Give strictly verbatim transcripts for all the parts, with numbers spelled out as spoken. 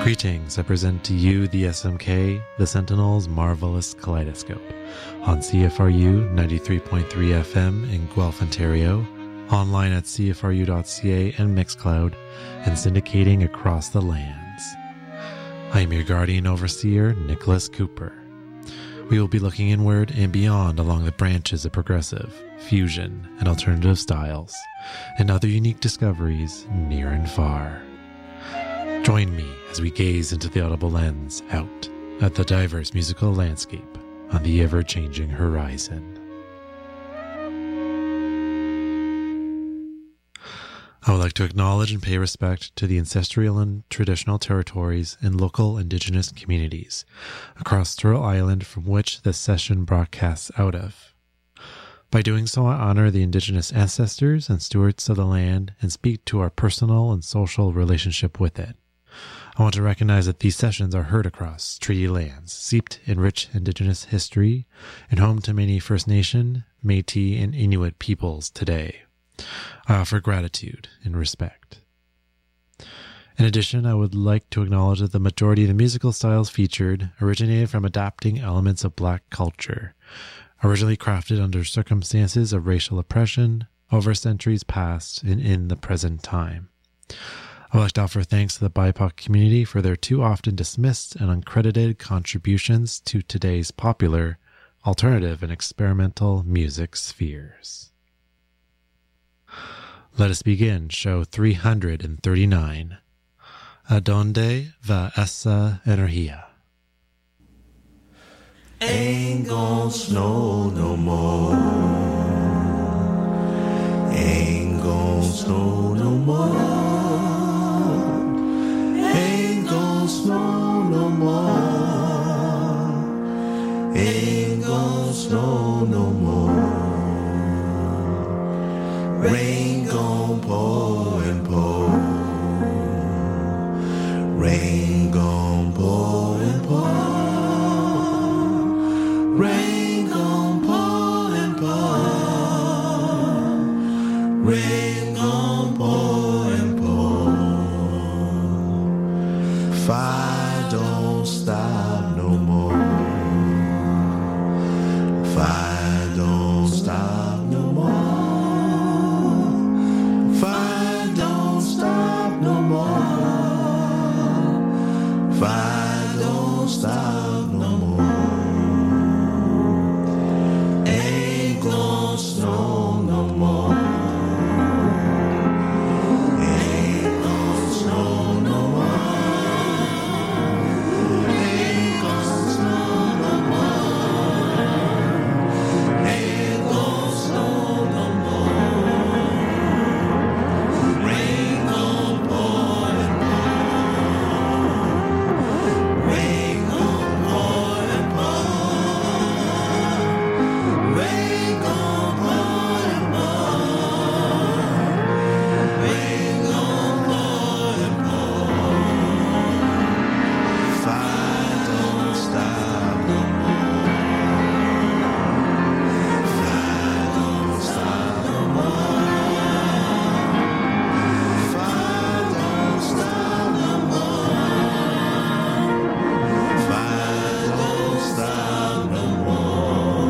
Greetings, I present to you the S M K, the Sentinel's Marvelous Kaleidoscope, on C F R U ninety-three point three F M in Guelph, Ontario, online at C F R U dot C A and Mixcloud, and syndicating across the lands. I am your guardian overseer, Nicholas Cooper. We will be looking inward and beyond along the branches of progressive, fusion, and alternative styles, and other unique discoveries near and far. Join me as we gaze into the audible lens out at the diverse musical landscape on the ever-changing horizon. I would like to acknowledge and pay respect to the ancestral and traditional territories and local Indigenous communities across Turtle Island from which this session broadcasts out of. By doing so, I honor the Indigenous ancestors and stewards of the land and speak to our personal and social relationship with it. I want to recognize that these sessions are heard across treaty lands, steeped in rich Indigenous history, and home to many First Nation, Métis, and Inuit peoples today. I offer gratitude and respect. In addition, I would like to acknowledge that the majority of the musical styles featured originated from adapting elements of Black culture, originally crafted under circumstances of racial oppression over centuries past and in the present time. I would like to offer thanks to the B I P O C community for their too often dismissed and uncredited contributions to today's popular, alternative, and experimental music spheres. Let us begin show three hundred thirty-nine. Adonde va esa energía? Ain't gon' snow no more. Ain't gon' snow no more. Ain't gon' snow no more. Ain't gon' snow no more. Rain gon' pour and pour. Rain gon' pour and pour. Rain gon' pour and pour. Rain gon' pour and pour. Fire don't stop no more. Fire don't stop no more. Fire don't stop no more. Fire don't stop no more. Ain't gon' snow no more. Ain't gon' snow no more. Ain't gon' snow no more. Ain't gon' snow no more. Rain gon' pour and pour. Rain gon' pour and pour. Rain gon' pour and pour. Rain gon' pour and pour. Fire don't stop no more. Fire don't stop no more. Fire don't stop no more. Fire don't stop no more.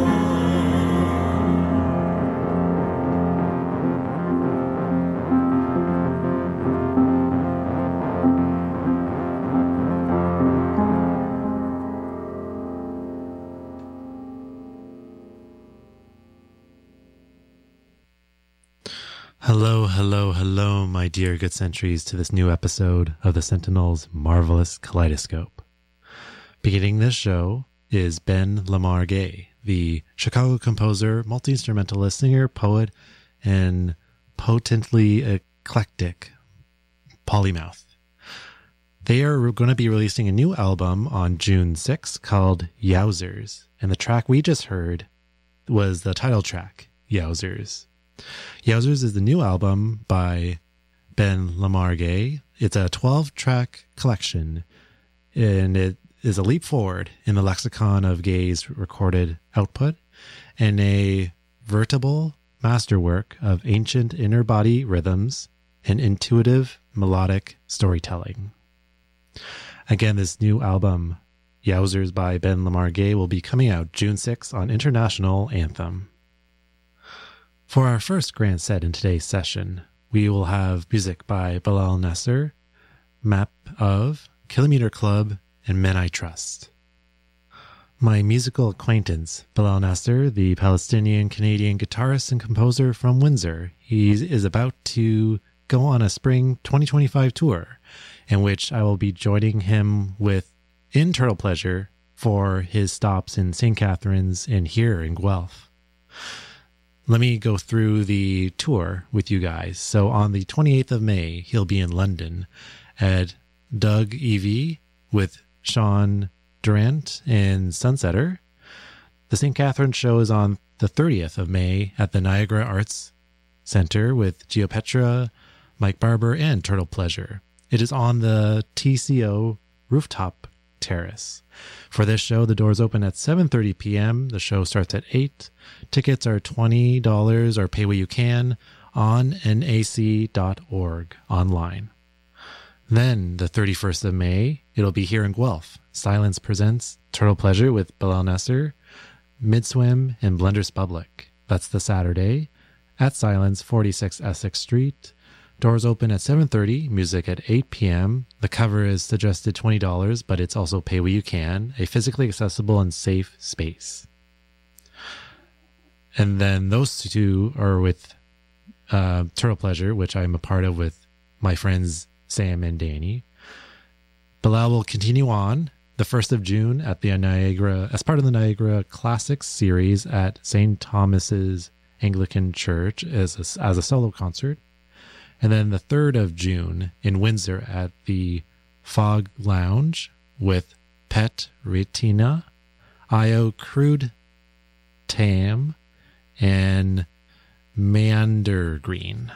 Hello, hello, hello, my dear good centuries, to this new episode of the Sentinel's Marvelous Kaleidoscope. Beginning this show is Ben Lamar Gay, the Chicago composer, multi-instrumentalist, singer, poet, and potently eclectic polymouth. They are going to be releasing a new album on June sixth called Yowzers, and the track we just heard was the title track, Yowzers. Yowzers is the new album by Ben Lamar Gay. It's a twelve-track collection, and it is a leap forward in the lexicon of Gay's recorded output and a veritable masterwork of ancient inner body rhythms and intuitive melodic storytelling. Again, this new album, Yowzers by Ben Lamar Gay, will be coming out June sixth on International Anthem. For our first grand set in today's session, we will have music by Bilal Nasser, Map of, Kilometer Club, and Men I Trust. My musical acquaintance, Bilal Nasser, the Palestinian-Canadian guitarist and composer from Windsor, he is about to go on a spring twenty twenty-five tour, in which I will be joining him with in Turtle Pleasure for his stops in Saint Catharines and here in Guelph. Let me go through the tour with you guys. So on the twenty-eighth of May, he'll be in London at Doug E V with Sean Durant and Sunsetter. The Saint Catharines show is on the thirtieth of May at the Niagara Arts Center with Geopetra, Mike Barber, and Turtle Pleasure. It is on the T C O rooftop terrace. For this show, the doors open at seven thirty p.m. The show starts at eight. Tickets are twenty dollars or pay what you can on N A C dot org online. Then, the thirty-first of May, it'll be here in Guelph. Silence presents Turtle Pleasure with Bilal Nasser, Midswim, and Blenders Public. That's the Saturday at Silence, forty-six Essex Street. Doors open at seven thirty, music at eight p.m. The cover is suggested twenty dollars, but it's also pay what you can, a physically accessible and safe space. And then those two are with uh, Turtle Pleasure, which I'm a part of with my friends Sam and Danny. Bilal will continue on the first of June at the Niagara, as part of the Niagara Classics series at Saint Thomas's Anglican Church as a, as a solo concert. And then the third of June in Windsor at the Fog Lounge with Pet Retina, Io Crude Tam, and Meander Green.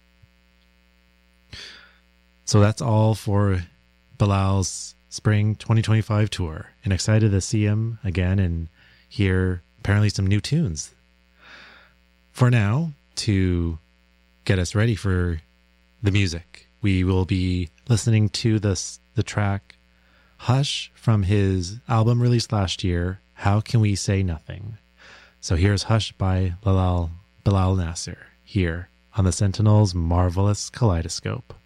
So that's all for Bilal's spring twenty twenty-five tour, and excited to see him again and hear apparently some new tunes. For now, to get us ready for the music, we will be listening to this, the track Hush from his album released last year, How Can We Say Nothing? So here's Hush by Bilal, Bilal Nasser here on the Sentinel's Marvelous Kaleidoscope.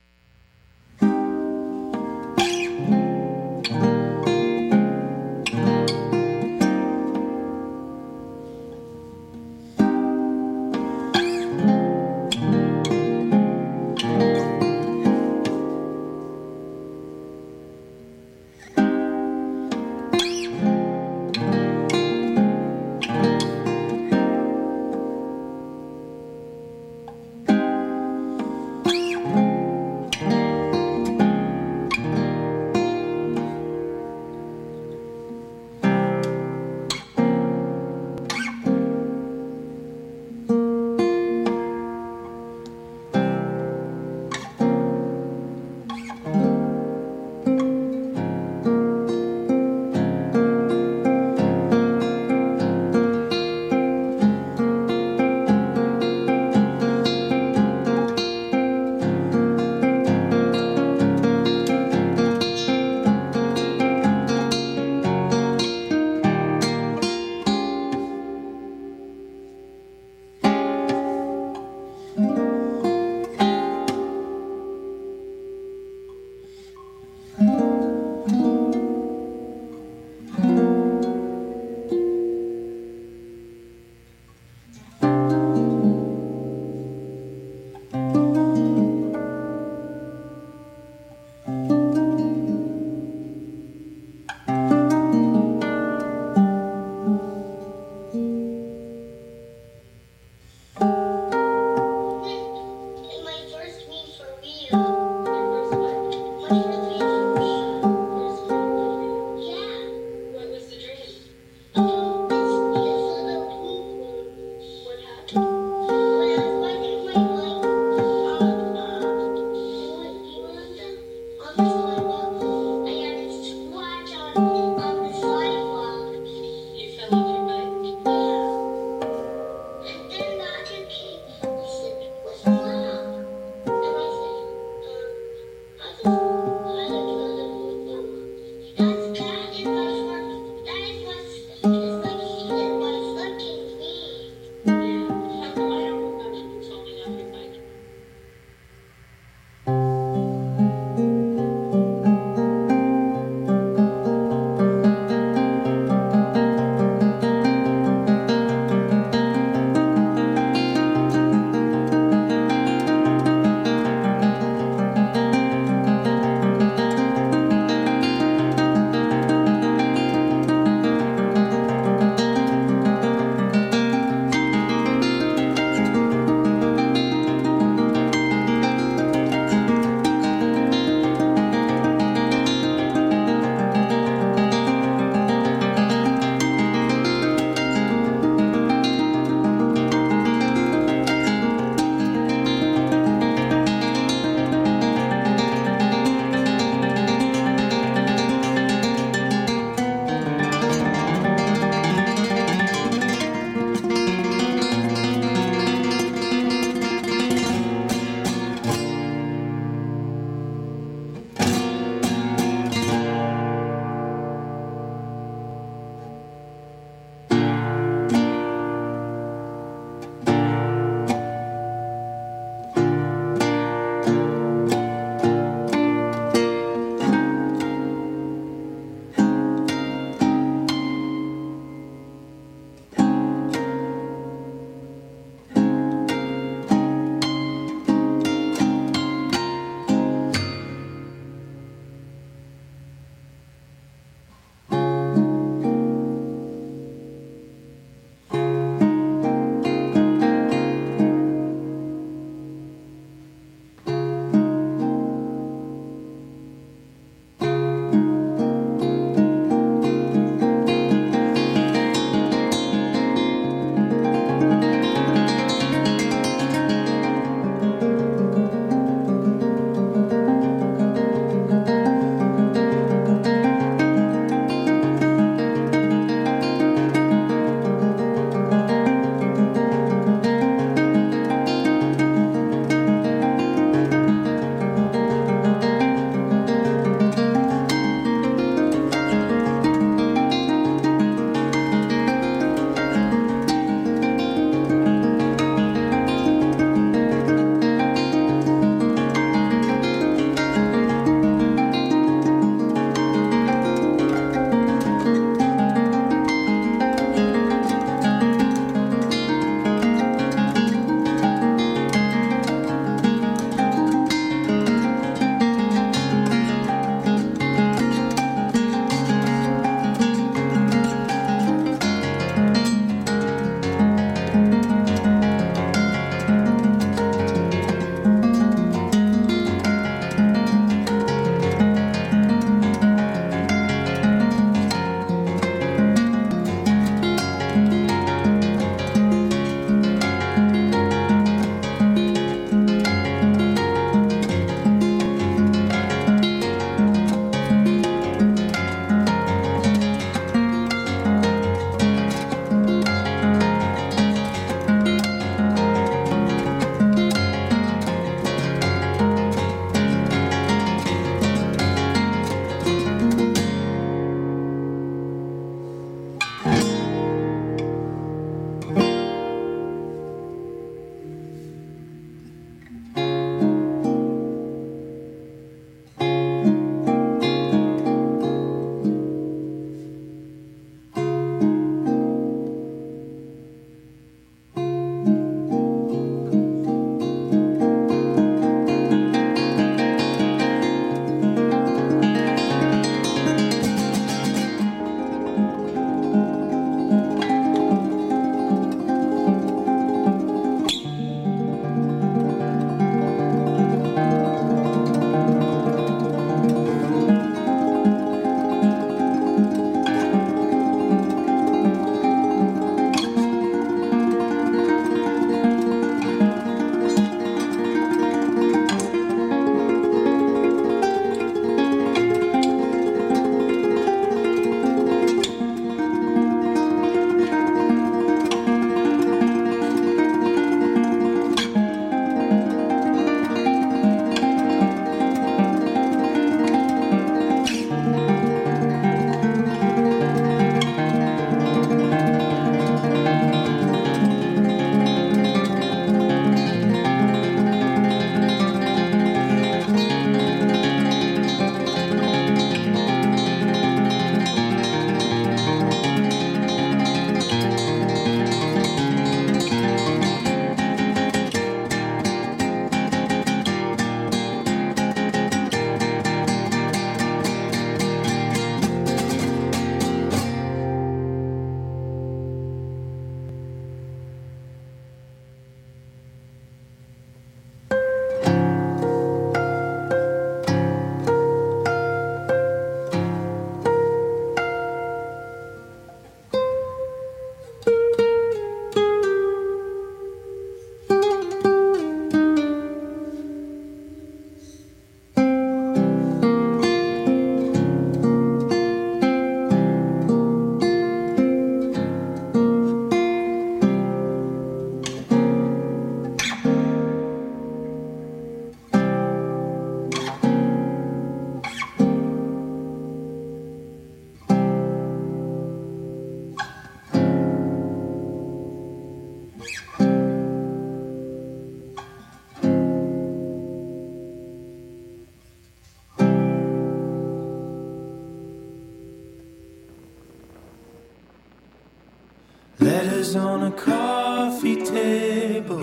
Letters on a coffee table,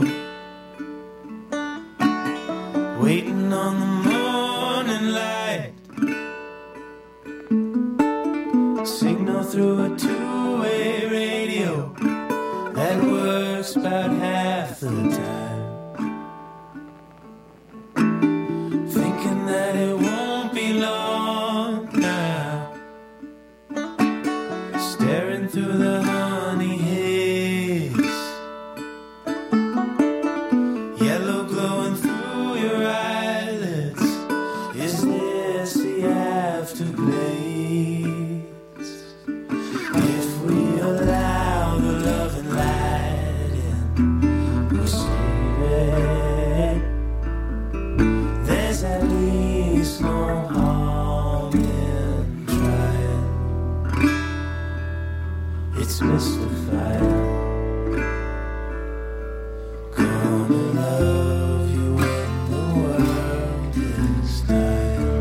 waiting on the morning light. Signal through a two-way radio that works about half the time. Thinking that it won't be long now. Staring through the honey haze, yellow glowing through your eyelids. Is this the afterglaze? If we allow the love and light in, we'll save it. There's at least no harm in trying. It's mystified. Gonna love you when the world is dying.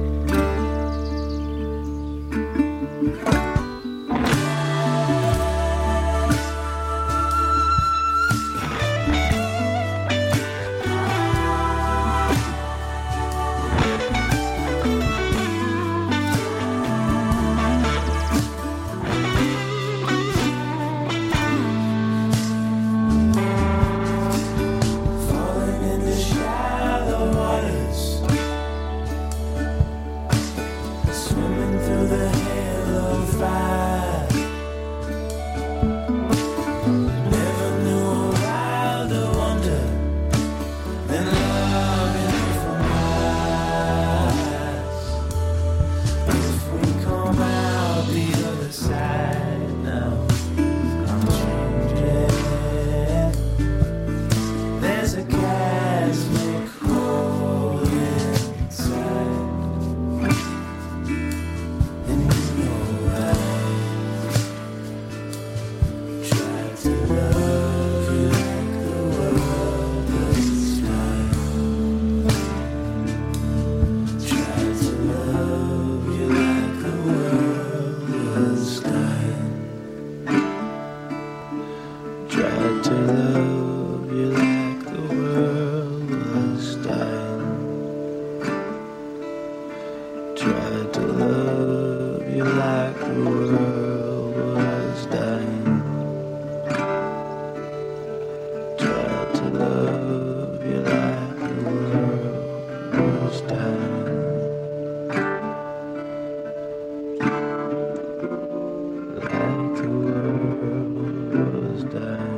Falling into shallow waters, swimming through the halo fire. Never knew a wilder wonder than love in different eyes. If we come out the other side now, I'm changing. There's a cosmic hole inside, and you know I tried to love you like the world was dying. Tried to love you like the world was dying. Tried to love you like the world was dying. Tried to love you like the world was dying. Tried to love you like the world was dying. Like the world was dying.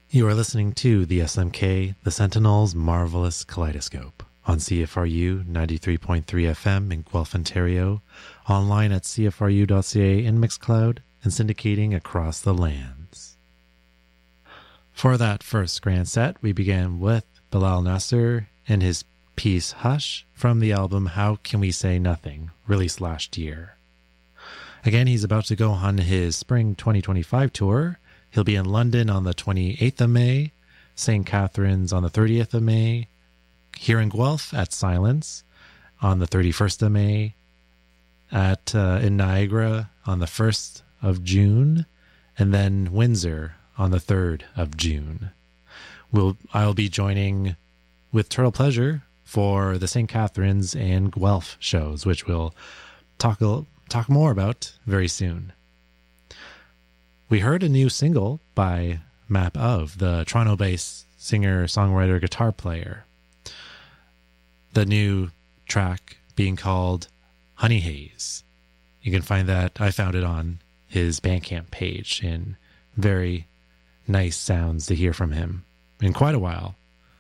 You are listening to the S M K, the Sentinel's Marvelous Kaleidoscope, on C F R U ninety-three point three F M in Guelph, Ontario, online at c f r u dot c a in Mixcloud, and syndicating across the lands. For that first grand set, we began with Bilal Nasser and his piece Hush from the album How Can We Say Nothing, released last year. Again, he's about to go on his spring twenty twenty-five tour. He'll be in London on the twenty-eighth of May, Saint Catharines on the thirtieth of May, here in Guelph at Silence on the thirty-first of May, at uh, in Niagara on the first of June, and then Windsor on the third of June. We'll I'll be joining with Turtle Pleasure for the Saint Catharines and Guelph shows, which we'll talk talk more about very soon. We heard a new single by Map Of, the Toronto-based singer, songwriter, guitar player. The new track being called Honey Haze. You can find that, I found it on his Bandcamp page, and very nice sounds to hear from him in quite a while.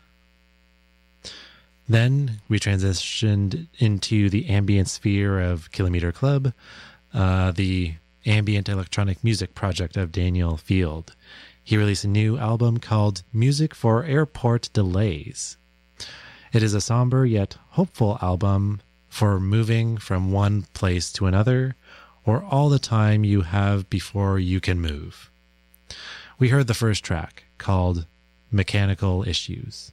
Then we transitioned into the ambient sphere of Kilometer Club, uh, the ambient electronic music project of Daniel Field. He released a new album called Music for Airport Delays. It is a somber yet hopeful album for moving from one place to another, or all the time you have before you can move. We heard the first track, called Mechanical Issues.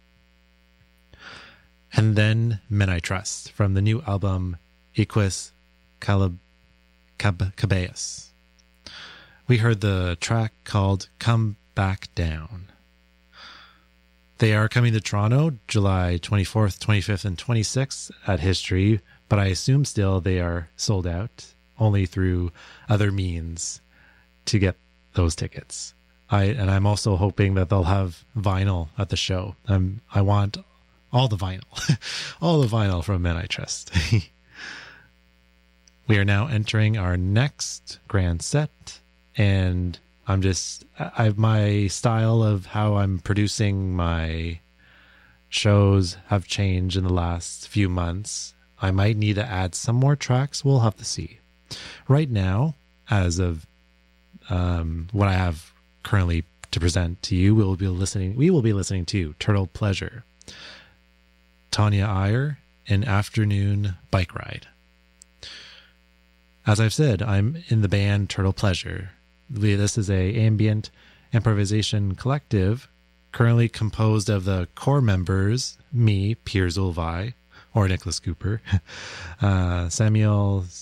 And then Men I Trust, from the new album Equus Calab- Cab- Cabeus. We heard the track called Come Back Down. They are coming to Toronto July twenty-fourth, twenty-fifth, and twenty-sixth at History, but I assume still they are sold out, only through other means to get those tickets. I and I'm also hoping that they'll have vinyl at the show. I'm, I want all the vinyl, all the vinyl from Men I Trust. We are now entering our next grand set, and I'm just, I my style of how I'm producing my shows have changed in the last few months. I might need to add some more tracks. We'll have to see. Right now, as of um, what I have currently to present to you, we will be listening. We will be listening to Turtle Pleasure, Tanya Iyer, and Afternoon Bike Ride. As I've said, I'm in the band Turtle Pleasure. This is a ambient improvisation collective currently composed of the core members, me, Piers Ulvai, or Nicholas Cooper, uh, Samuel